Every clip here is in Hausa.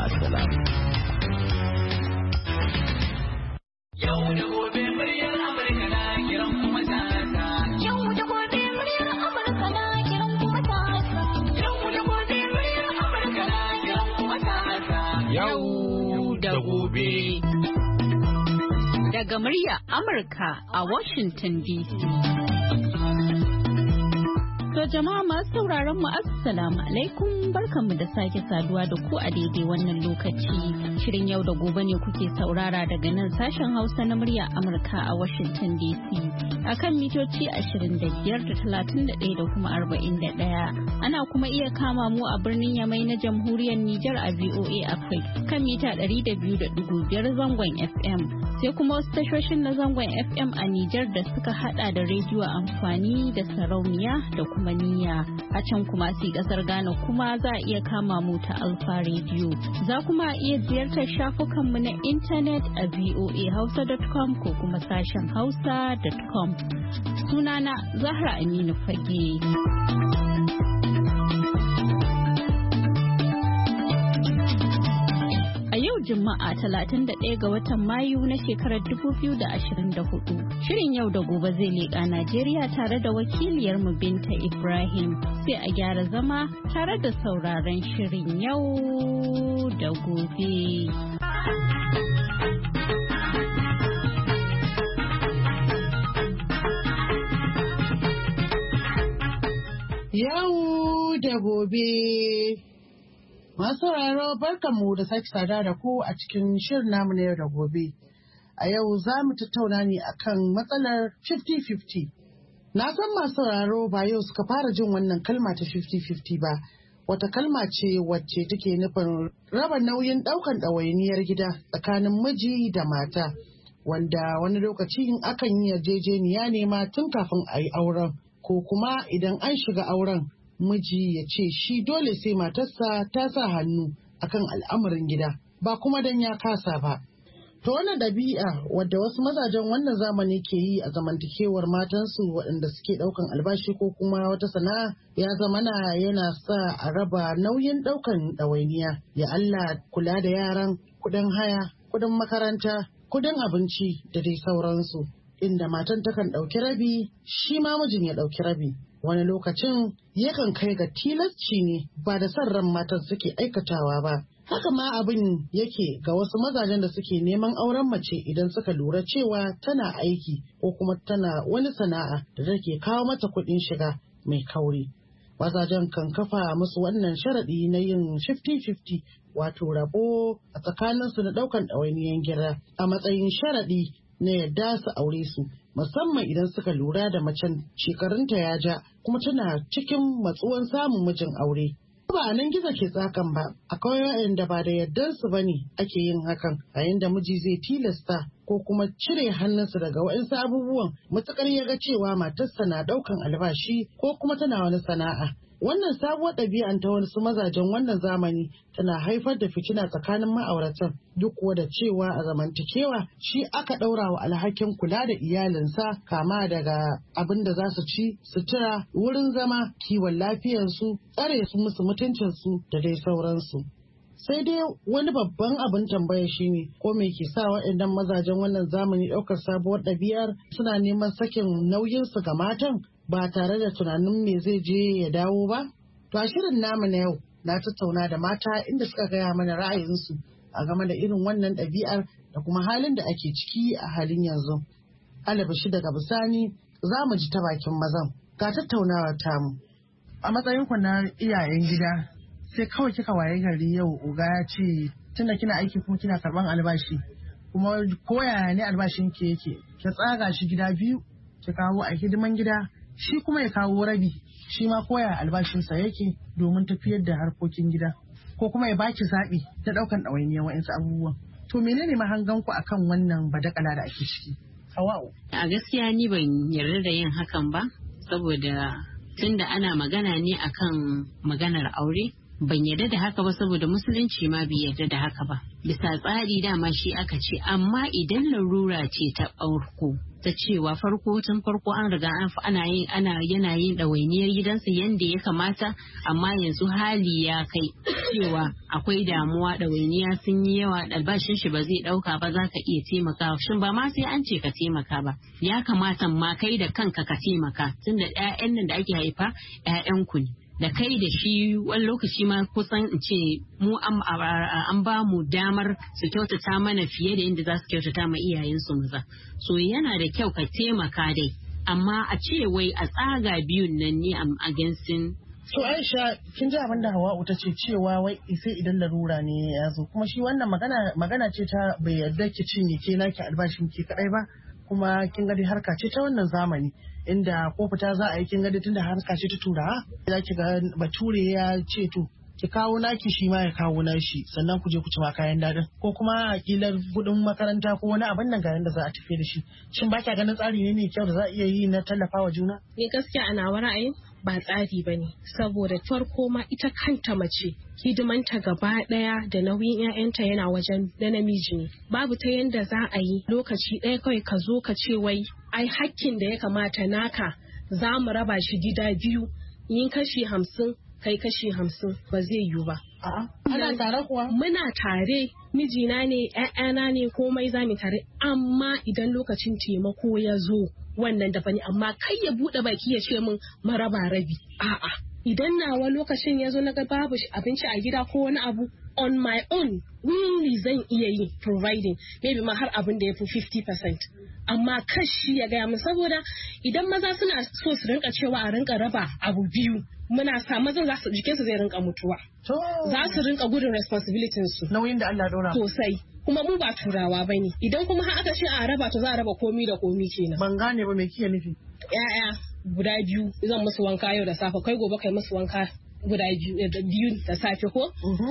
ma'assalam. Yau da gobe. Daga murya Amurka a Washington DC. To jama'a masu sauraron mu assalamu alaikum, barkanmu da sake saduwa da ku a daidai wannan lokaci. Shirin yau da gobe ne kuke saurara daga nan sashen Hausa na murya Amurka a Washington DC. Akan mitoci 25 da kuma 41. Ana kuma iya kama mu a birnin Yamai na Jamhuriyar Nijar a VOA Africa kan mita 200.5 zangon FM. Sai kuma wasu tashoshin na zangon FM a Nijar da suka hada da rediyo amfani da sarauniya da kuma niyya. A can kuma sai kasar Ghana kuma za a iya kama mu ta Alfa Radio. Za kuma iya ziyartar shafukanmu na intanet a voahausa.com ko kuma sashen hausa.com. Sunana Zahra Aminu Fage. Juma'a 31 ga watan Mayu na shekarar 2024. Shirin yau da gobe zai leƙa Najeriya tare da wakiliyarmu Binta Ibrahim. Sai a gyara zama tare da sauraron shirin yau da gobe. Yau da gobe. Masu sauraro barkanmu da sake sada da ku a cikin shirin namu na yau da gobe. A yau za mu tattauna ne akan matsalar 50-50. Na san masu sauraro ba yau suka fara jin wannan kalma ta 50-50 ba. Wata kalma ce wacce take nufin raba nauyin ɗaukan ɗawainiyar gida tsakanin miji da mata. Wanda wani lokaci in akan yi yarjejeniya ne ma tun kafin a yi auren, ko kuma idan an shiga auren. Miji ya ce shi dole sai matarsa ta sa hannu akan al'amarin gida ba kuma dan ya kasa ba. To wannan ɗabi'a wadda wasu mazajen wannan zamani ke yi a zamantakewar matansu waɗanda suke ɗaukan albashi ko kuma wata sana'a ya zamana yana sa a raba nauyin ɗaukan ɗawainiya, ya Allah kula da yaran, kuɗin haya, kuɗin makaranta, kuɗin abinci da dai sauransu. Inda matan takan ɗauki rabi, shi ma mijin ya ɗauki rabi. Wani lokacin yakan kai ga tilasci ne ba da son ran matan suke aikatawa ba. Haka ma abin yake ga wasu mazajen da suke neman auren mace idan suka lura cewa tana aiki ko kuma tana wani sana'a da take kawo mata kuɗin shiga mai kauri. Mazajen kan kafa musu wannan sharaɗi na yin 50-50 wato rabo a tsakaninsu na ɗaukan ɗawainiyan gida a matsayin sharaɗi na yadda su aure su, musamman idan suka lura da macen shekarunta ya ja kuma tana cikin matsuwan samun mijin aure. Ba a nan gizo ke tsakan ba, akwai waɗanda ba da yardansu ba ne ake yin hakan, a yanda miji zai tilasta ko kuma cire hannunsa daga waɗansu abubuwan matuƙar ya ga cewa matarsa na ɗaukan albashi ko kuma tana wani sana'a. Wannan sabuwar ɗabi'an ta wasu mazajen wannan zamani tana haifar da fitina tsakanin ma'auratan, duk kuwa da cewa a zamantakewa shi aka ɗaura wa alhakin kula da iyalinsa, kama daga abin da za su ci, sutura, wurin zama, kiwon lafiyarsu, tsare su musu mutuncinsu da dai sauransu. Sai dai wani babban abin tambaya shine ko me ke sa waɗannan mazajen wannan zamani ɗaukar sabuwar ɗabi'ar suna neman sakin nauyinsu ga matan ba tare da tunanin me zai je ya dawo ba? To a shirin namu na yau na tattauna da mata inda suka gaya mana ra'ayinsu a game da irin wannan ɗabi'ar da kuma halin da ake ciki a halin yanzu. Alabashi daga bisani za mu ji ta bakin mazan. Ga tattaunawa tamu. A matsayin ku na iyayen gida sai kawai kika waye gari yau uga ya ce tunda kina aiki kuma kina karban albashi kuma koyaya ne albashin ki yake ki tsaga shi gida biyu ki kawo a hidiman gida shi kuma ya kawo rabi shi ma koya albashinsa yake domin tafiyar da harkokin gida ko kuma ya baki zaɓi na ɗaukan ɗawainiyar wa'insu abubuwan. To menene mahanganku akan wannan badakala da ake ciki? Hawa'u. A gaskiya ni ban yarda da yin hakan ba saboda tunda ana magana ne akan maganar aure ban yarda da haka ba saboda musulunci ma bai yarda da haka ba. Bisa tsari dama shi aka ce, amma idan larura ce ta farko ta cewa tun farko an riga yana yin ɗawainiyar gidansa yanda ya kamata, amma yanzu hali ya kai cewa akwai damuwa, ɗawainiya sun yi yawa, albashin shi ba zai ɗauka ba, za ka iya taimaka. Shin ba ma sai an ce ka taimaka ba, ya kamata ma kai da kanka ka taimaka, tunda 'ya'yan nan da ake haifa 'ya'yanku ne. Da kai da shi wani lokaci ma kusan in ce mu an ba mu damar su kyautata mana fiye da yadda za su kyautata ma iyayensu maza. So yana da kyau ka taimaka dai, amma a ce wai a tsaga biyun nan ne a gansin. So Aisha, kin ji abin da Hawa'u ta ce cewa wai sai idan larura ne ya zo, kuma shi wannan magana ce ta bai yarda ki cinye ke naki albashin ki kadai ba, kuma kin ga dai harka ce ta wannan zamani. Inda ko fita za a yi kin gadi tunda harka ce ta turawa za ki ga bature ya ce to ki kawo naki shi ma ya kawo nashi sannan ku je ku ci ma kayan dadin ko kuma a kilar gudun makaranta ko wani abin nan ga yanda za a tafi da shi. Shin ba kya ganin tsari ne mai kyau da za a iya yi na tallafawa juna? Ni gaskiya ana ra'ayin ba tsari ba ne, saboda farko ma ita kanta mace hidimanta gaba daya da nauyin 'ya'yanta yana wajen da namiji ne. Babu ta yanda za a yi lokaci ɗaya kawai ka zo ka ce wai ai hakkin da ya kamata naka za mu raba shi gida biyu, yin kashi 50 kai kashi 50 ba zai yiwu ba. Ana tare kuwa? Muna tare, mijina ne, 'ya'yana ne, komai za mu tare, amma idan lokacin taimako ya zo wannan da bane, amma kai ya bude baki ya ce min maraba rabi. A'a, idan nawa lokacin ya zo na ga babu abinci a gida ko wani abu, on my own really zan iya yi providing maybe ma har abin da ya fi 50%, amma kashi ya gaya min, saboda idan maza suna so su rinka cewa a rinka raba abu biyu, muna sa mazan za su jikinsu zai rinka mutuwa, za su rinka gudun responsibilities su, nauyin da Allah dora sosai. Kuma mu ba turawa bane, idan kuma har aka ce a raba to za a raba komi da komi kenan. Ban gane ba me kike nufi? Ya'ya guda biyu zan musu wanka yau da safe, kai gobe kai musu wanka guda biyu da safe ko?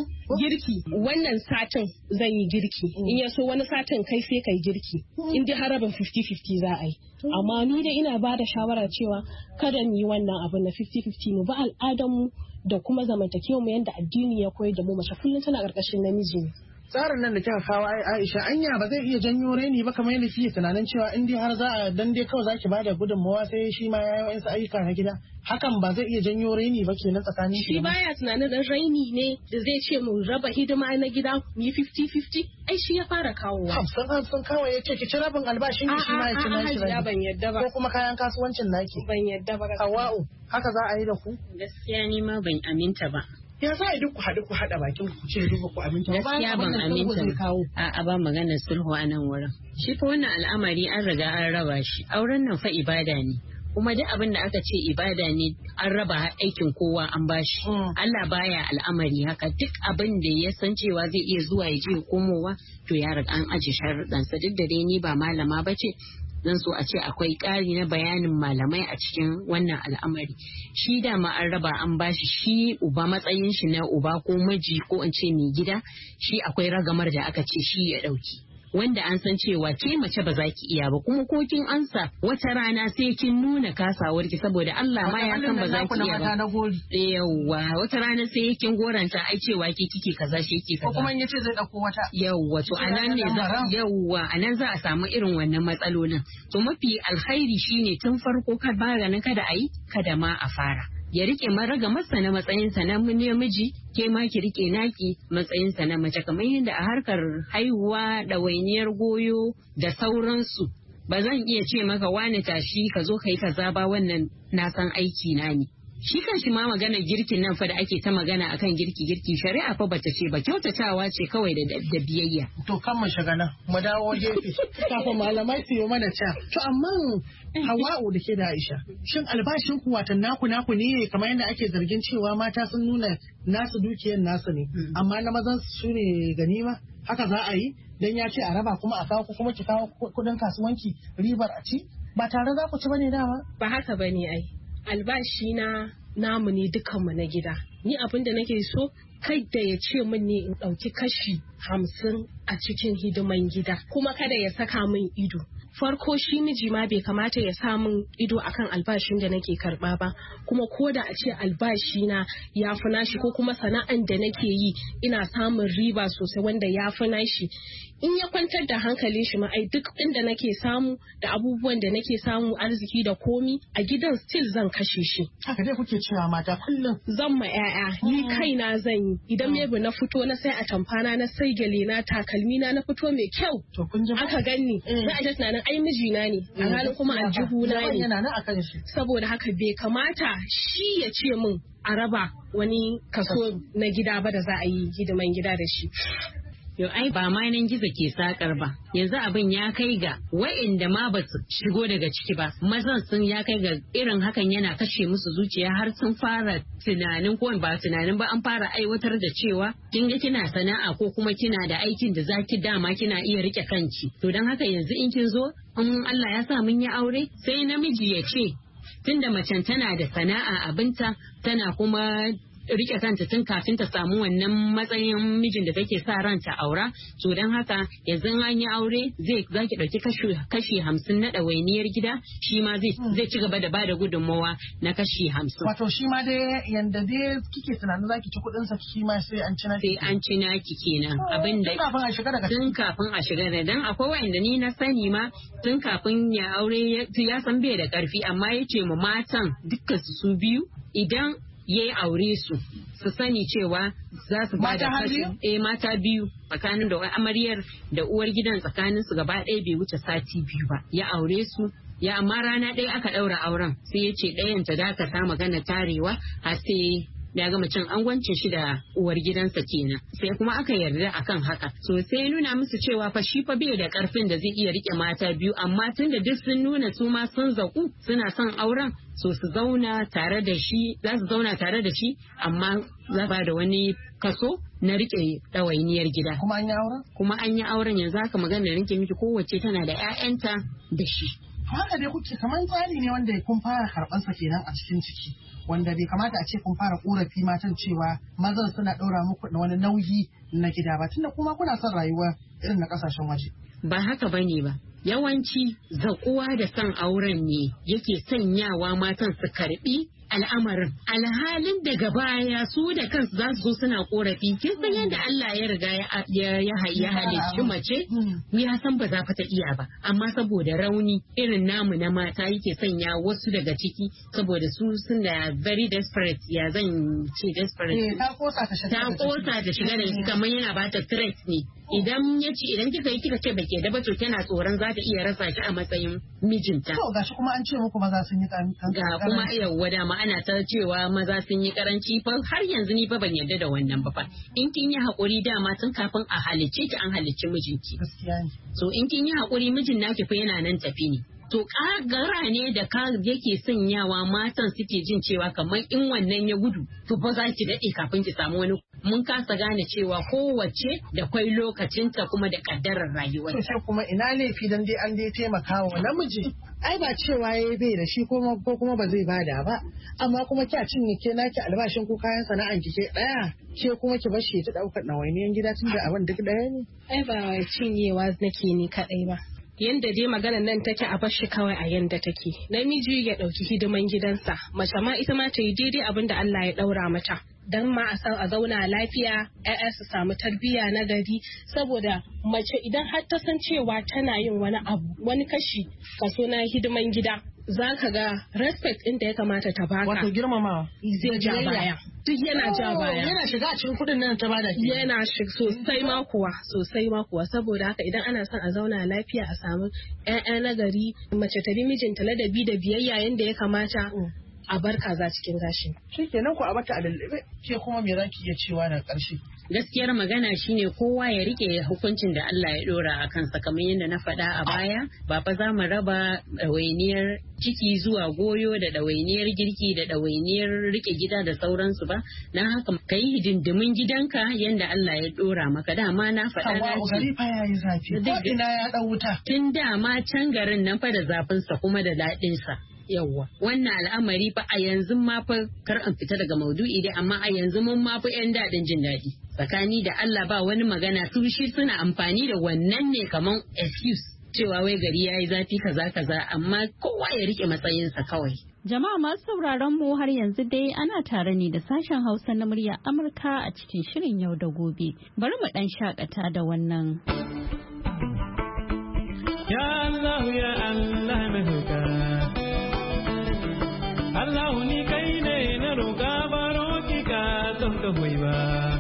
Girki wannan satin zan yi girki, in ya so wani satin kai sai kai girki, in dai har rabin 50-50 za a yi. Amma ni da ina ba da shawara cewa kada mu yi wannan abin na 50-50, mu ba al'adarmu da kuma zamantakewa mu yanda addini ya koyar da mu, mace kullum tana ƙarƙashin namiji ne. Tsarin nan da kika kawo Aisha, anya ba zai iya janyo reni ba kamar yadda kike tunanin cewa in dai har za a dan dai kawai zaki bada gudunmawa sai shi ma ya yi wasu ayyuka na gida, hakan ba zai iya janyo reni ba kenan tsakanin shi baya tunanin dan raini ne da zai ce mu raba hidima na gida mu yi 50-50, ai shi ya fara kawowa. Hamsin kawai ya ce ki ci rabin albashin ki shi ma ya ci nashi rabi. Ban yadda ba. Ko kuma kayan kasuwancin naki. Ban yadda ba. Hawa'u, haka za a yi da ku? Gaskiya ni ma ban aminta ba. Ya za a duk ku haɗa bakin ku ce duka ku aminta. Gaskiya ban aminta a ba maganar sulhu a nan wurin. Shi fa wannan al'amari an riga an raba shi. Auren nan fa ibada ne. Kuma duk abin da aka ce ibada ne an raba aikin kowa an bashi. Allah baya al'amari haka, duk abin da ya san cewa zai iya zuwa ya je komowa to ya riga an aje sharuɗansa. Duk da dai ni ba malama ba ce, zan so a ce akwai ƙari na bayanin malamai a cikin wannan al'amari. Shi dama an raba an bashi, shi uba matsayin shi na uba ko miji ko in ce mai gida, shi akwai ragamar da aka ce shi ya ɗauki. Wanda an san cewa ke mace ba za ki iya ba, kuma ko kin ansa wata rana sai kin nuna kasawar ki, saboda Allah ma ya san ba za ki iya ba. Yawwa, wata rana sai kin goranta ai cewa ke kike kaza shi ke kaza. Ko kuma in yace zai dauko wata. Yawwa, to anan za a samu irin wannan matsalolin. To mafi alkhairi shine tun farko ka maganin kada a yi, kada ma a fara. Ya rike maraga masa na matsayinsa na namiji, ke ma ki rike naki matsayinsa na mace, kamar yadda a harkar haihuwa, ɗawainiyar goyo da sauransu. Ba zan iya ce maka wani tashi ka zo ka yi kaza ba, wannan na san aiki na ne. Shi kan shi ma magana girkin nan fa da ake ta magana akan girki shari'a fa bata ce ba, kyautatawa ce kawai da biyayya. To kan mu shiga nan mu dawo gefe kafin malamai su yi mana ca. To amma Hawa'u da ke da Aisha, shin albashin ku watan naku ne kamar yadda ake zargin cewa mata sun nuna nasu dukiyar nasu ne, amma na mazan su ne ganima? Haka za a yi dan ya ce a raba kuma a kawo kuma ki kawo kudin kasuwanci ribar a ci ba tare za ku ci bane dama? Ba haka bane ai. Albashi na namu ne dukanmu na gida. Ni abin da nake so kai da ya ce min ne in ɗauki kashi 50 a cikin hidiman gida, kuma kada ya saka min ido. farko shi miji ma bai kamata ya samun ido akan albashin da nake karba ba, kuma ko da a ce albashi na ya fi nashi ko kuma sana'an da nake yi ina samun riba sosai wanda ya fi nashi, in ya kwantar da hankalin shi ma ai duk inda nake samu da abubuwan da nake samu arziki da komi a gidan still zan kashe shi. Haka dai kuke cewa mata kullum. Zan ma 'ya'ya ni kaina zan yi idan maybe na fito na sai a tamfana na sai gele na takalmi na fito mai kyau aka ganni za a ji tunanin ai mijina ne a halin kuma aljihu na ne. Saboda haka bai kamata shi ya ce min a raba wani kaso na gida ba da za a yi hidiman gida da shi. Yau ai ba ma nan gizo ke sakar ba, yanzu abin ya kai ga wa'inda ma ba su shigo daga ciki ba, mazan sun ya kai ga irin hakan yana kashe musu zuciya har sun fara tunanin ko ba tunanin ba an fara aiwatar da cewa kin ga kina sana'a ko kuma kina da aikin da zaki dama kina iya rike kanki. To don haka yanzu in kin zo in Allah ya sa mun yi aure sai namiji ya ce tunda macen tana da sana'a abinta tana kuma rike kanta tun kafin ta samu wannan matsayin mijin da take sa ranta aura, to don haka yanzu an yi aure zaki dauki kashi 50 na ɗawainiyar gida, shi ma zai ci gaba da bada gudunmawa na kashi 50. Wato shi ma dai yanda dai kike tunanin zaki ci kuɗin sa shi ma sai an ci naki. Sai an ci naki kenan. Abin da tun kafin a shiga da dan akwai wanda ni na sani ma tun kafin ya aure ya san bai da karfi amma yace mu matan dukkan su biyu idan ya yi aure su sani cewa za su ba da mata biyu tsakanin da amaryar da uwar gidan tsakanin su gaba ɗaya bai wuce sati biyu ba, ya aure su ya amma rana ɗaya aka ɗaura auren sai ya ce ɗayan ta dakata magana tarewa har sai ya gama cin angwancin shi da uwar gidansa kenan, sai kuma aka yarda akan haka. So sai ya nuna musu cewa fa shi fa bai da karfin da zai iya rike mata biyu, amma tunda duk sun nuna su ma sun zaku suna son auren, so su zauna tare da shi, za su zauna tare da shi amma za ba da wani kaso na rike ɗawainiyar gida. Kuma an yi auren? Kuma an yi auren yanzu haka magana rike miki kowace tana da 'ya'yanta da shi. Haka dai kuke kamar tsari ne wanda kun fara karɓansa kenan a cikin ciki, wanda bai kamata a ce kun fara korafi matan cewa mazan suna ɗaura muku da wani nauyi na gida ba, tunda kuma kuna son rayuwa irin na ƙasashen waje. Ba haka bane ba. Yawanci zaƙuwa da son auren ne yake sanyawa matan su karɓi al'amarin, alhalin daga baya su da kansu za su zo suna korafi. Kin san yadda Allah ya riga ya halicci mace ya san ba za ta iya ba, amma saboda rauni irin namu na mata yake sanya wasu daga ciki saboda su sun da very desperate, ya zan ce desperate, ta kosa ta shiga da shi kamar yana bata threat ne. Idan kika ce bake da ba to tana tsoron za ta iya rasa shi a matsayin mijinta. To gashi kuma an ce muku maza sun yi karanci. Ga kuma yawwa dama ana ta cewa maza sun yi karanci fa har yanzu ni fa ban yarda da wannan ba fa. In kin yi hakuri dama tun kafin a halicce ki an halicci mijinki. Gaskiya ne. So in kin yi hakuri mijin naki fa yana nan tafi ne. To kagara ne da yake sanyawa matan suke jin cewa kamar in wannan ya gudu to ba za ki daɗe kafin ki samu wani. Mun kasa gane cewa kowace da kwai lokacinta kuma da kaddarar rayuwa. Sai kuma ina laifi dan dai an dai taimaka wa namiji. Ai ba cewa yayi bai da shi ko kuma ba zai bada ba. Amma kuma kya cinye ke naki albashin ko kayan sana'an ki ke daya. Ke kuma ki bar shi ta daukar ɗawainiyan gida tun da abin duk daya ne. Ai ba cinyewa nake ni kadai ba. Yanda dai maganar nan take a bashi kawai a yanda take. Namiji ya ɗauki hidiman gidansa, mace ma ita ma ta yi daidai abin da Allah ya ɗaura mata. Dan ma a san a zauna lafiya, 'ya'ya su samu tarbiyya na gari, saboda mace idan har ta san cewa tana yin wani abu, wani kaso na hidiman gida, za ka ga respect ɗin da ya kamata ta baka. Wato girmamawa. Zai ja baya. Duk yana ja baya. Yana shiga a cikin kuɗin nan ta bada ke. Yana sosai ma kuwa, saboda haka idan ana son a zauna lafiya a samu 'ya'ya na gari, mace ta bi mijinta ladabi da biyayya yanda ya kamata. A bar kaza cikin gashi. Shi kenan ku a bata a lallabe, ke kuma me za ki iya cewa da ƙarshe? Gaskiyar magana shine kowa ya rike hukuncin da Allah ya dora a kansa, kamar yadda na faɗa a baya, ba fa za mu raba ɗawainiyar ciki zuwa goyo da ɗawainiyar girki da ɗawainiyar rike gida da sauransu ba. Na haka ka yi hidindimin gidanka yadda Allah ya dora maka. Dama na faɗa na ce. Gari fa yayi zafi. Ko ina ya ɗau wuta. Tun dama can garin nan fa da zafinsa kuma da daɗinsa. Yawwa wannan al'amari fa a yanzu ma fa kar an fita daga maudu'i dai, amma a yanzu mun ma fa 'yan daɗin jin daɗi tsakani da Allah ba wani magana su shi suna amfani da wannan ne kaman excuse cewa wai gari yayi zafi kaza amma kowa ya rike matsayinsa kawai. Jama'a masu sauraron mu har yanzu dai ana tare ne da sashen Hausa na murya Amurka a cikin shirin yau da gobe. Bari mu dan shakata da wannan. Ya Allah ya Allah na roka. Allah ni kai ne na roka baro ki ka don ka hoyi ba.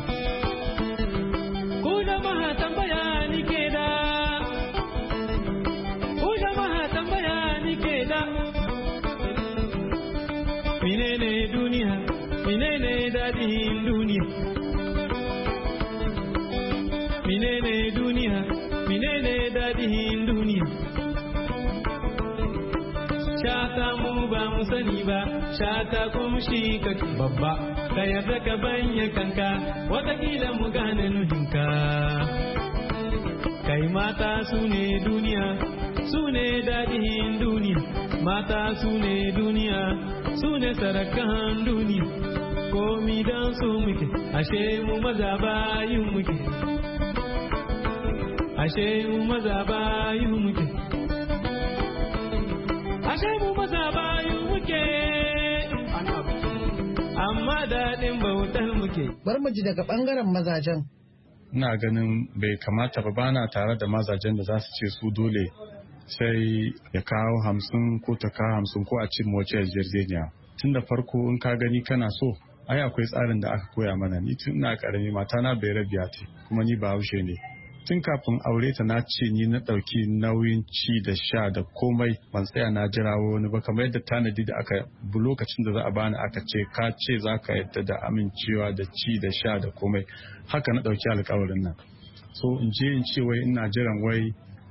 Ku jama'a tambaya ni ke da. Ku jama'a tambaya ni ke da. Menene duniya, menene dadin duniya. Menene duniya, menene dadin duniya. Shata mu ba mu sani ba, shata kuma shi kake babba. Ka yarda ka banya kanka, watakila mu gane nuhinka. Kai mata su ne duniya, su ne dadin duniya. Mata su ne duniya, su ne sarakan duniya. Komi don su muke, ashe mu maza bayin muke. Ashe mu maza bayin muke. Ashe mu maza bayin muke. Amma daɗin bautar muke. Bar mu ji daga ɓangaren mazajen. Ina ganin bai kamata ba, bana tare da mazajen da za su ce su dole sai ya kawo 50 ko ta kawo 50 ko a cin wace yarjejeniya. Tun da farko in ka gani kana so, ai akwai tsarin da aka koya mana. Ni tun ina karami, matana bai rabiya ce kuma ni Bahaushe ne. Tun kafin aure ta na ce ni na ɗauki nauyin ci da sha da komai, ban tsaya na jira wani ba, kamar yadda tanadi da aka bu lokacin da za a bani aka ce ka ce za ka yadda da amincewa da ci da sha da komai, haka na ɗauki alkawarin nan. So in je in ce wai ina jiran wai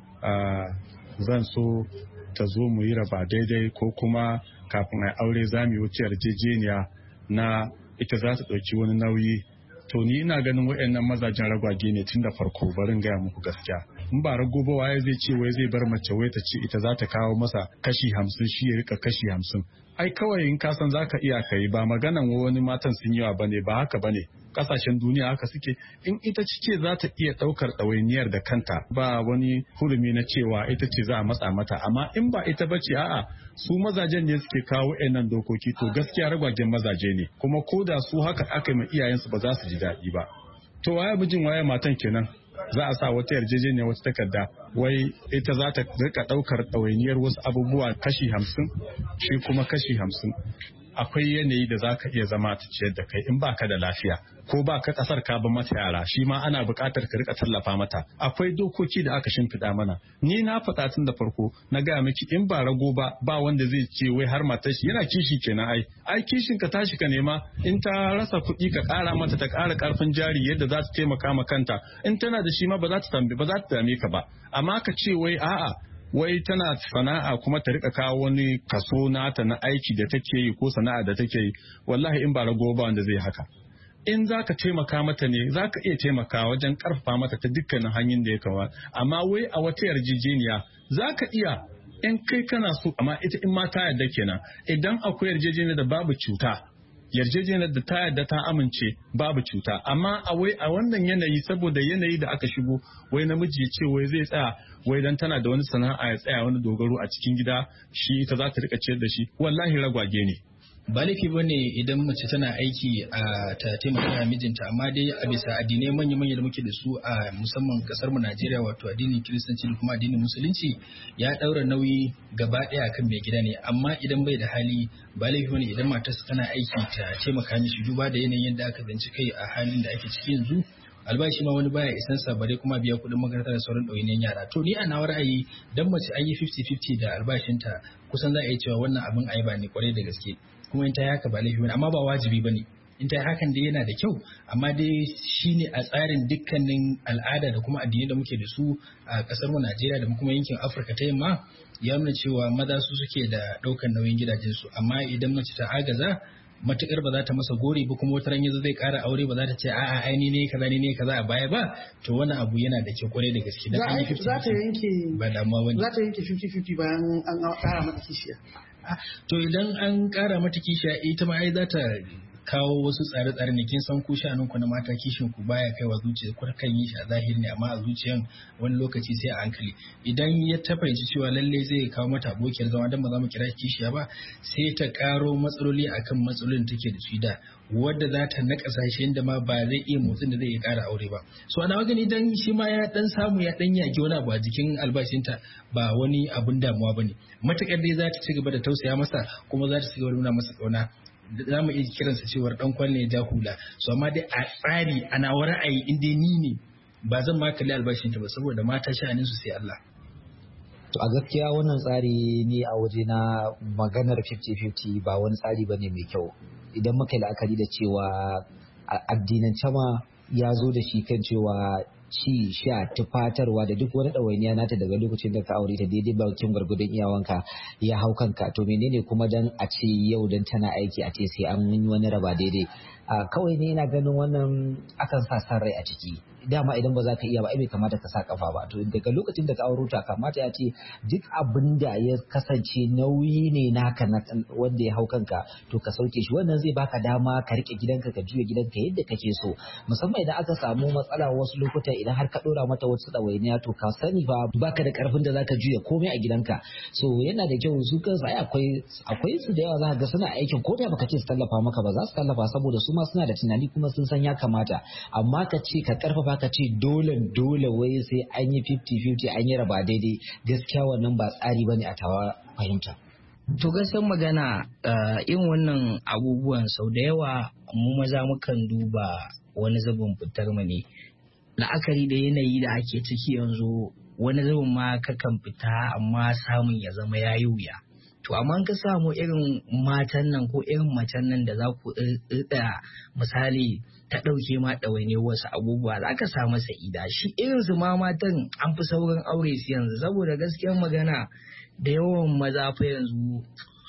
zan so ta zo mu yi raba daidai ko kuma kafin a aure za mu yi wuce yarjejeniya na ita za ta ɗauki wani nauyi. To ni ina ganin waɗannan mazajen ragwage ne tun da farko, barin gaya muku gaskiya. In ba rago ba waye zai ce wai zai bar mace wai ta ce ita za ta kawo masa kashi 50 shi ya rika kashi 50. Ai kawai in ka san za ka iya kai, ba maganan wani matan sun yawa bane, ba haka bane. Kasashen duniya haka suke. In ita ce za ta iya ɗaukar ɗawainiyar da kanta, ba wani hurumi na cewa ita ce za a matsa mata. Amma in ba ita ba ce, a'a su mazajen ne suke kawo nan dokoki, to gaskiya ragwagen mazaje ne. Kuma ko da su haka aka yi iyayensu ba za su ji daɗi ba. To waye mijin waye matan kenan? Za a sa wata yarjejeniya, wata takarda wai ita za ta rika ɗaukar ɗawainiyar wasu abubuwa kashi 50, shi kuma kashi 50. Akwai yanayi da za ka iya zama ta ciyar da kai in ba ka da lafiya ko ba ka kasar ka ba mata yara, shi ma ana buƙatar ka rika tallafa mata. Akwai dokoki da aka shimfiɗa mana. Ni na faɗa tun da farko na gaya miki, in ba rago ba wanda zai ce wai har matar shi yana kishi kenan. Ai kishin ka tashi ka nema, in ta rasa kuɗi ka ƙara mata, ta ƙara ƙarfin jari yadda za ta taimaka ma kanta. In tana da shi ma ba za ta dame ka ba. Amma ka ce wai a'a wai tana sana'a kuma ta rika kawo wani kaso nata na aiki da take yi ko sana'a da take yi, wallahi in ba rago ba wanda zai haka. In za ka taimaka mata ne, za ka iya taimaka wajen karfafa mata ta dukkanin hanyar da ya kamata. Amma wai a wata yarjejeniya za ka iya in kai kana so, amma ita in ma ta yarda kenan. Idan akwai yarjejeniya da babu cuta, yarjejeniyar da ta yarda ta amince babu cuta. Amma a wannan yanayi, saboda yanayi da aka shigo, wai namiji ya ce wai zai tsaya wai dan tana da wani sana'a ya tsaya wani dogaro a cikin gida, shi ita za ta rika ciyar da shi, wallahi ragwage ne. Ba laifi ba ne idan mace tana aiki a ta taimaka mijinta, amma dai a bisa addinai manya-manya da muke da su a musamman kasar mu Najeriya, wato addinin Kiristanci da kuma addinin Musulunci, ya daura nauyi gaba ɗaya kan mai gida ne. Amma idan bai da hali, ba laifi ba ne idan matarsa tana aiki ta taimaka mishi, duba da yanayin da aka zanci kai a halin da ake ciki yanzu. Albashi ma wani baya isan sa, bare kuma biya kuɗin makaranta da sauran ɗawainiyar yara. To ni a nawa ra'ayi, dan mace an yi 50-50 da albashinta, kusan za a iya cewa wannan abin ayaba ne kwarai da gaske. Kuma in ta yi haka ba laifi bane, amma ba wajibi bane. In ta yi hakan dai yana da kyau, amma dai shine a tsarin dukkanin al'ada da kuma addinai da muke da su a kasar mu Najeriya da kuma yankin Afirka ta yamma, ya nuna cewa maza su suke da ɗaukan nauyin gidajensu. Amma idan mace ta agaza, matukar ba za ta masa gori ba, kuma wata ran yanzu zai ƙara aure, ba za ta ce a'a ai ni ne kaza a baya ba, to wannan abu yana da kyau kwarai da gaske. Za ta yanke ba damuwa bane. Za ta yanke 50-50 bayan an ƙara mata kishiya. To idan an ƙara mata kishiya, ita ma ai za ta kawo wasu tsare-tsare ne kin san ku shanun ku na mata kishin ku baya kaiwa zuciya ku kan yi shi a zahiri ne amma a zuciyan wani lokaci sai a hankali idan ya tabbaci cewa lalle zai kawo mata abokiyar zama dan ba za mu kira kishiya ba sai ta karo matsaloli akan matsalolin take da su da wadda za ta nakasa shi inda ma ba zai iya motsin da zai iya ƙara aure ba so ana gani dan shi ma ya dan samu ya dan yage wani abu a jikin albashinta ba wani abun damuwa bane matakar dai za ta ci gaba da tausaya masa kuma za ta ci gaba da nuna masa kauna za mu iya kiransa cewar dan kwalle ya ja hula so amma dai a tsari ana wa ra'ayi inda ni ne ba zan ma kalli albashinta ba saboda mata sha'anin su sai Allah. To a gaskiya wannan tsari ne a waje na maganar 50-50 ba wani tsari bane mai kyau idan muka yi la'akari da cewa addinance ma ya zo da shi kan cewa ci sha tufatarwa da duk wani ɗawainiya nata daga lokacin da ka aure ta daidai bakin gwargwadon iyawanka ya hau kanka to menene kuma dan a ce yau dan tana aiki a ce sai an yi wani raba daidai kawai ne ina ganin wannan akan sa san rai a ciki dama idan ba za ka iya ba ai bai kamata ka sa kafa ba to daga lokacin da ka auro ta kamata ya ce duk abin da ya kasance nauyi ne naka wanda ya hau kanka to ka sauke shi wannan zai baka dama ka rike gidanka ka juya gidanka yadda kake so musamman idan aka samu matsala wasu lokutan idan har ka dora mata wasu ɗawainiya to ka sani ba baka da karfin da zaka juya komai a gidanka so yana da kyau su kansu ai akwai su da yawa za ka ga suna aikin ko da baka ce su tallafa maka ba za su tallafa saboda su ma suna da tunani kuma sun san ya kamata amma ka ce ka karfafa ka ce dole wai sai an yi 50-50 an yi raba daidai gaskiya wannan ba tsari bane a tawa fahimta. To gaskiyar magana irin wannan abubuwan sau da yawa mu maza mukan duba wani zubin fitar mu ne la'akari da yanayi da ake ciki yanzu wani zubin ma kakan fita amma samun ya zama yayi wuya. To amma ka samu irin matan nan ko irin macen nan da za ku irɗa misali ta ɗauke ma ɗawaine wasu abubuwa za ka samu sa'ida shi irin su ma matan an fi saurin aure su yanzu saboda gaskiyar magana da yawan maza fa yanzu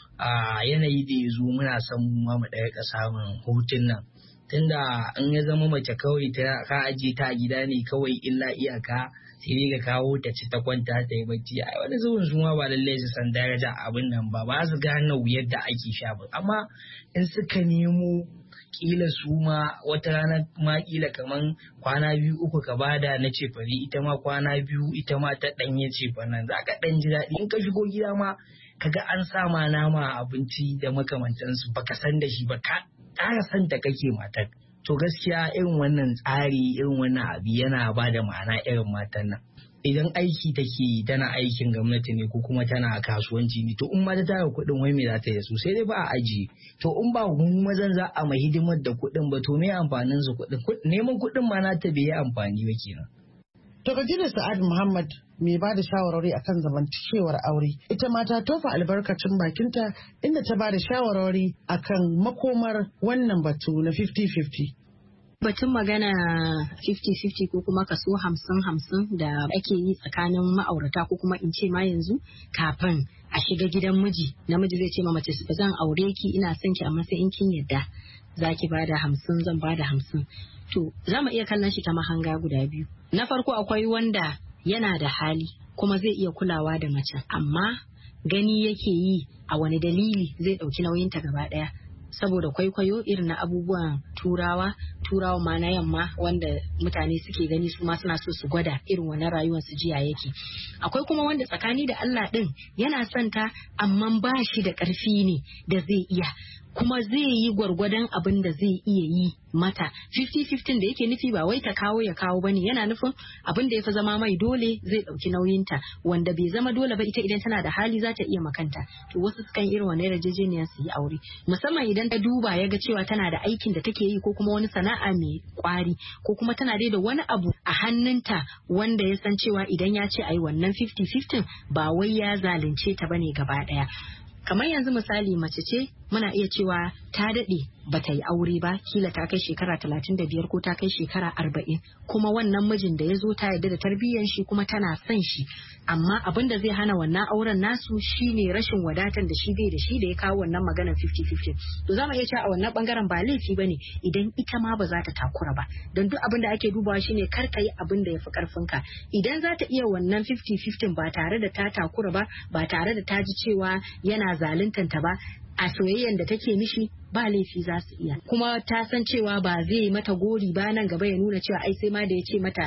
a yanayi da ya zo muna son mu ɗaya samun hutun nan tunda in ya zama mace kawai ka ajiye ta a gida ne kawai illa iyaka sai ka kawo ta ci ta kwanta ta yi bacci ai wani zuwan su ma ba lallai su san daraja abin nan ba su gane wuyar da ake sha ba amma in suka nemo kila su ma wata rana ma kila kaman kwana 2-3 ka bada na cefari ita ma kwana 2 ita ma ta danye cefanan za ka dan ji daɗi in ka shigo gida ma kaga an sa ma nama abinci da makamantansu baka san da shi ba ka ƙara san ta kake matar. To gaskiya irin wannan tsari irin wannan abu yana ba da ma'ana irin matan nan. Idan aiki take tana aikin gwamnati ne ko kuma tana kasuwanci ne to in ma ta tara kuɗin wai me za ta yi su sai dai ba a ajiye. To in ba mu mazan za a mai hidimar da kuɗin ba to me amfanin su kuɗin neman kuɗin ma na ta bai yi amfani ba kenan. To Khadija Sa'ad Muhammad mai ba da shawarwari akan zamantakewar aure ita ma ta tofa albarkacin bakinta inda ta ba da shawarwari akan makomar wannan batu na 50-50. Batun magana 50-50 ko kuma kaso 50-50 da ake yi tsakanin ma'aurata ko kuma in ce ma yanzu kafin a shiga gidan miji namiji zai ce ma mace ba zan aure ki ina son ki amma sai in kin yadda za ki bada 50 zan bada 50 to za mu iya kallon shi ta mahanga guda biyu. Na farko akwai wanda yana da hali kuma zai iya kulawa da mace amma gani yake yi a wani dalili zai ɗauki nauyinta gaba ɗaya saboda kwaikwayo irin na abubuwan turawa ma na yamma wanda mutane suke gani su ma suna so su gwada irin wannan rayuwar su jiya yake. Akwai kuma wanda tsakani da Allah din yana son ta amma ba shi da ƙarfi ne da zai iya kuma zai yi gwargwadon abin da zai iya yi mata 50-50 da yake nufi ba wai ta kawo ya kawo bane yana nufin abin da ya fi zama mai dole zai ɗauki nauyinta wanda bai zama dole ba ita idan tana da hali za ta iya makanta to wasu sukan irin wannan yarjejeniyar su yi aure musamman idan ta duba ya ga cewa tana da aikin da take yi ko kuma wani sana'a mai kwari ko kuma tana dai da wani abu a hannunta wanda ya san cewa idan ya ce a yi wannan 50-50 ba wai ya zalunce ta bane gaba ɗaya. Kamar yanzu misali mace ce muna iya cewa ta daɗe ba ta yi aure ba kila ta kai shekara 35 ko ta kai shekara 40 kuma wannan mijin da ya zo ta yarda da tarbiyyar shi kuma tana son shi amma abin da zai hana wannan auren nasu shine rashin wadatan da shi bai da shi da ya kawo wannan maganar 50-50 to za mu iya cewa a wannan bangaren ba laifi bane idan ita ma ba za ta takura ba don duk abin da ake dubawa shine kar ka yi abin da ya fi karfinka idan za ta iya wannan 50-50 ba tare da ta takura ba tare da ta ji cewa yana zaluntanta ba a soyayyen da take mishi ba laifi za su iya. Kuma ta san cewa ba zai mata gori ba nan gaba ya nuna cewa ai sai ma da ya ce mata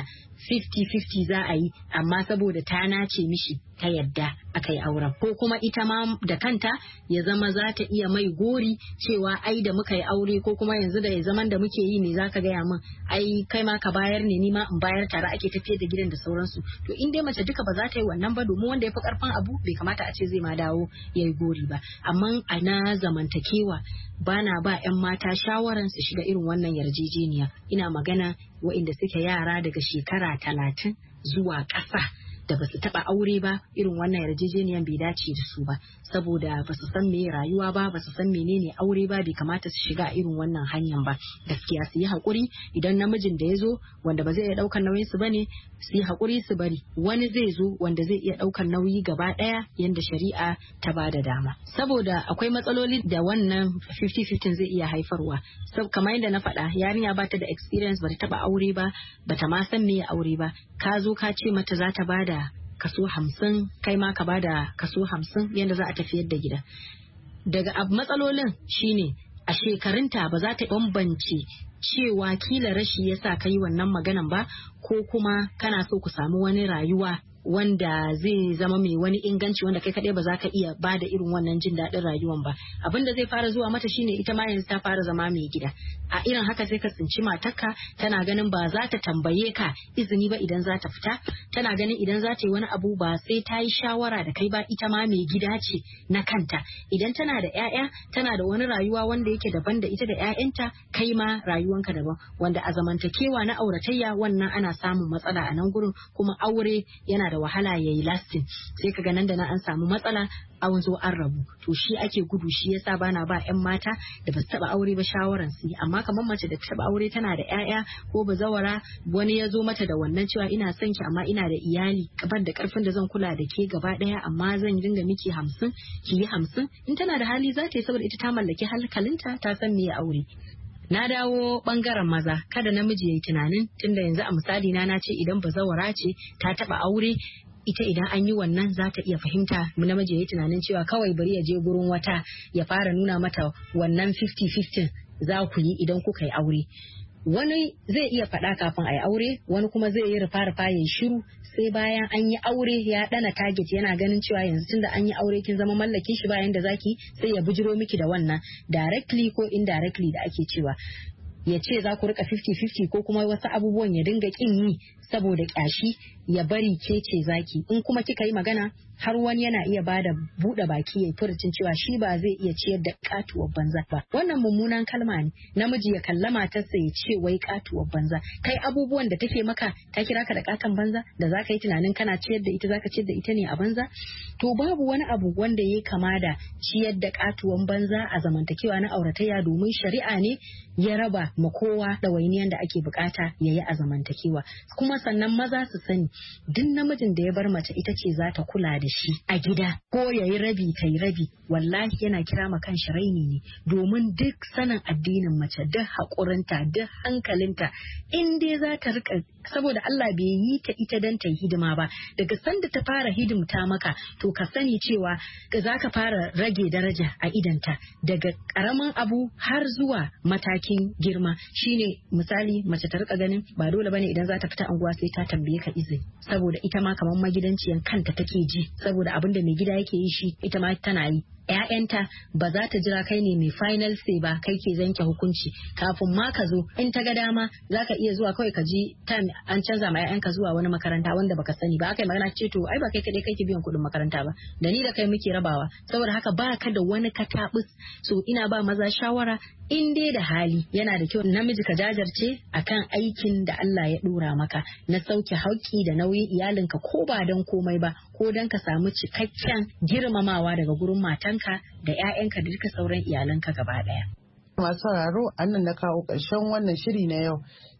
50-50 za a yi, amma saboda ta nace mishi ta yadda aka yi auren. Ko kuma ita ma da kanta ya zama za ta iya mai gori cewa ai da muka yi aure, ko kuma yanzu da zaman da muke yi ne za ka gaya min ai kai ma ka bayar ne, ni ma in bayar, tare ake tafiyar da gidan da sauransu. To in dai mace duka ba za ta yi wannan ba, domin wanda ya fi karfin abu bai kamata a ce zai ma dawo ya yi gori ba. Amma a na zamantakewa bana ba 'yan mata shawaran su shiga irin wannan yarjejeniya. Ina magana wa'inda suke yara daga shekara 30 zuwa ƙasa da ba su taɓa aure ba, irin wannan yarjejeniyan bai dace da su ba, saboda ba su san me rayuwa ba, ba su san menene aure ba, bai kamata su shiga irin wannan hanyar ba. Gaskiya su yi haƙuri, idan namijin da ya zo wanda ba zai iya ɗaukar nauyin su bane, su yi haƙuri su bari wani zai zo wanda zai iya ɗaukar nauyi gaba ɗaya yanda shari'a ta ba da dama. Saboda akwai matsaloli da wannan 50-50 zai iya haifarwa. Kamar yadda na faɗa, yarinya ba ta da experience, ba ta taɓa aure ba, ba ta ma san me aure ba, ka zo ka ce mata za ta bada kaso 50, kai ma ka bada kaso 50 yadda za a tafiyar da gida. Daga matsalolin shine a shekarunta ba za ta bambance cewa kila rashi yasa ka yi wannan maganan ba, ko kuma kana so ku samu wani rayuwa wanda zai zama mai wani inganci wanda kai kaɗai ba za ka iya ba da irin wannan jin daɗin rayuwan ba. Abin da zai fara zuwa mata shine ita ma yanzu ta fara zama mai gida. A irin haka sai ka tsinci matarka tana ganin ba za ta tambaye ka izini ba idan za ta fita, tana ganin idan za ta yi wani abu ba sai ta yi shawara da kai ba, ita ma mai gida ce na kanta. Idan tana da 'ya'ya, tana da wani rayuwa wanda yake daban da ita da 'ya'yanta, kai ma rayuwanka daban, wanda a zamantakewa na auratayya wannan ana samun matsala a nan gurin, kuma aure yana da wahala ya yi lasting, sai kaga nan da nan an samu matsala, an zo an rabu. To shi ake gudu, shi yasa bana ba 'yan mata da ba su taba aure ba shawaran su. Amma kamar mace da ta taba aure tana da 'ya'ya ko bazawara, wani ya zo mata da wannan cewa ina son ki amma ina da iyali, ban da karfin da zan kula da ke gaba daya, amma zan dinga miki 50 ki yi 50, in tana da hali za ta yi, saboda ita ta mallaki hankalinta, ta san me ya aure. Na dawo bangaren maza, kada namiji ya yi tunanin, tunda yanzu a misali na ce idan bazawara ce ta taba aure, ita idan an yi wannan za ta iya fahimta, namiji ya yi tunanin cewa kawai bari ya je gurin wata ya fara nuna mata wannan 50-50 za ku yi idan kuka yi aure. Wani zai iya faɗa kafin a yi aure, wani kuma zai yi rufa-rufa ya shiru, sai bayan an yi aure ya ɗana target, yana ganin cewa yanzu tunda an yi aure kin zama mallakin shi, bayan da zaki sai ya bujiro miki da wannan directly ko indirectly da ake cewa, ya ce za ku rika 50-50 ko kuma wasu abubuwan ya dinga kin yi saboda kyashi, ya bari ke ce zaki. In kuma kika yi magana, har wani yana iya bada buɗe baki ya furucin cewa shi ba zai iya ciyar da katuwar banza ba. Wannan mummunan kalma ne, namiji ya kalla matarsa ya ce wai katuwar banza. Kai abubuwan da take maka ta kira ka da katan banza da zaka yi tunanin kana ciyar da ita, zaka ciyar da ita ne a banza? To babu wani abu wanda ya kama da ciyar da katuwan banza a zamantakewa na auratayya, domin shari'a ne ya raba ma kowa ɗawainiyan da ake bukata ya yi a zamantakewa. Kuma sannan maza su sani, duk namijin da ya bar mace ita ce za ta kula da shi a gida, ko ya yi rabi ta yi rabi, wallahi yana kira ma kan shi raini ne. Domin duk sanin addinin mace, duk haƙurinta, duk hankalinta, in dai za ta rika, saboda Allah bai yi ta ita dan ta yi hidima ba, daga sanda ta fara hidimta maka, to ka sani cewa za ka fara rage daraja a idanta, daga ƙaramin abu har zuwa matakin girma. Shine misali, mace ta rika ganin ba dole bane idan za ta fita anguwa sai ta tambaye ka izini, saboda ita ma kamar magidanciyan kanta take ji, saboda abin da mai gida yake yi shi ita ma tana yi. 'Ya'yanta ba za ta jira kai ne mai final say ba, kai ke zanke hukunci kafin ma ka zo. In ta ga dama za ka iya zuwa kawai ka ji time an canza ma 'ya'yanka zuwa wani makaranta wanda baka sani ba, aka yi magana ce to ai ba kai kadai kake biyan kuɗin makaranta ba, da ni da kai muke rabawa, saboda haka ba ka da wani katabus. So ina ba maza shawara, in dai da hali yana da kyau namiji ka jajarce akan aikin da Allah ya dora maka na sauke haƙƙi da nauyin iyalinka, ko ba don komai ba, ko don ka samu cikakken girmamawa daga gurin matanka da 'ya'yanka da duka sauran iyalanka gaba ɗaya. Masu sauraro, annan na kawo ƙarshen wannan shiri na yau,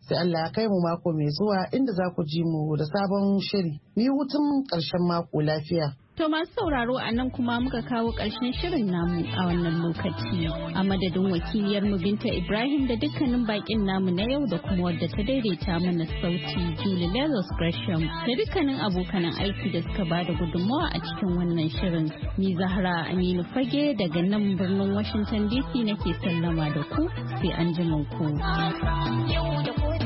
sai Allah ya kai mu mako mai zuwa inda za ku ji mu da sabon shiri. Mu yi hutun ƙarshen mako lafiya. To masu sauraro a nan kuma muka kawo ƙarshen shirin namu a wannan lokaci. A madadin wakiliyar mu Binta Ibrahim da dukkanin bakin namu na yau da kuma wadda ta daidaita mana sauti Julie Lezos Gresham da dukkanin abokanan aiki da suka bada gudunmawa a cikin wannan shirin. Ni Zahra Aminu Fage daga nan birnin Washington DC nake sallama da ku sai an ji ku.